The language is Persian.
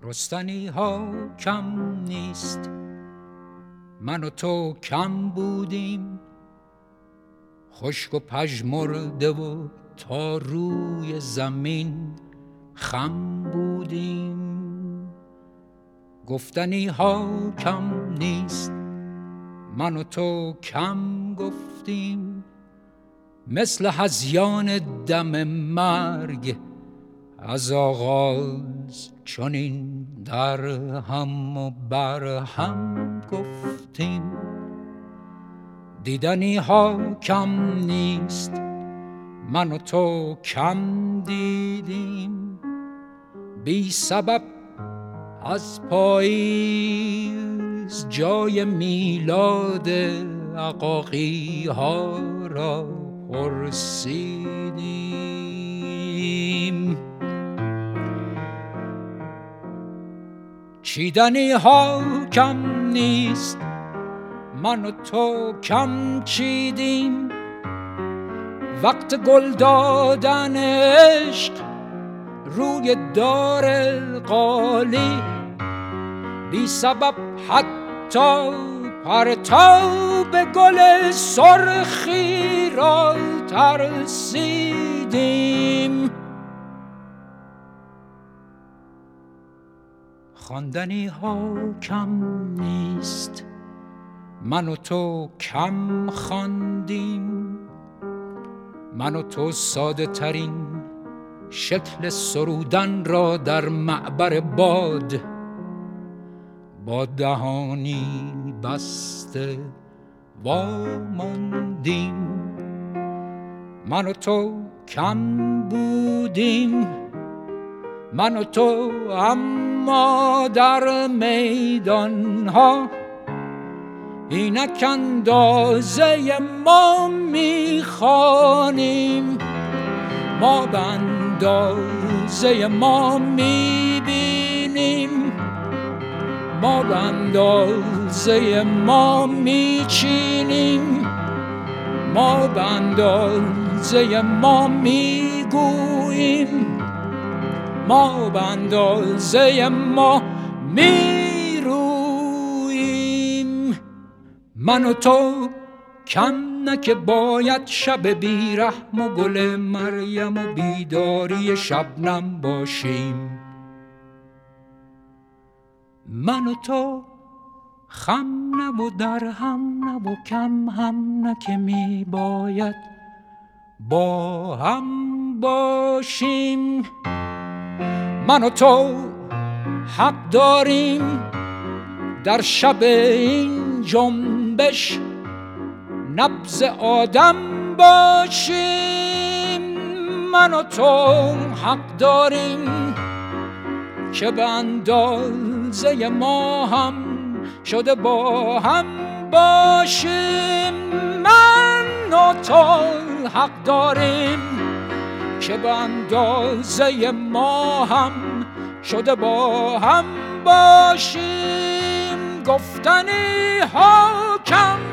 رستنی ها کم نیست، من و تو کم بودیم، خشک و پژمرده و تا روی زمین خم بودیم. گفتنی ها کم نیست، من و تو کم گفتیم، مثل هذیان دم مرگ از آغاز چنین در هم و بر هم گفتیم. دیدنی ها کم نیست، من و تو کم دیدیم، بی سبب از پاییز جای میلاد عقاقی ها را پرسیدیم. چیدنی ها کم نیست، من و تو کم چیدیم، وقت گل دادن عشق روی دار القالی، بی سبب حتی پرتاب گل سرخی را ترسیدیم. خواندنی ها کم نیست، من و تو کم خواندیم، من و تو ساده ترین شکل سرودن را در معبر باد با دهانی بسته واماندیم. من و تو کم بودیم، من و تو اما در میدان ها اینک اندازه ما میخوانیم، ما به اندازه ما میبینیم، ما به اندازه ما میچینیم، ما به اندازه ما میگوییم، ما به اندازه ما میرویم. من و تو کم نه که باید شب بیرحم و گل مریم و بیداری شبنم باشیم، من و تو خم نه و در هم نه و کم هم نه که می باید با هم باشیم. من و تو حق داریم در شب این جنبش نبض آدم باشیم، من و تو حق داریم که به اندازه ما هم شده با هم باشیم، من و تو حق داریم که به اندازه ما هم شده با هم باشیم. گفتنی ها کم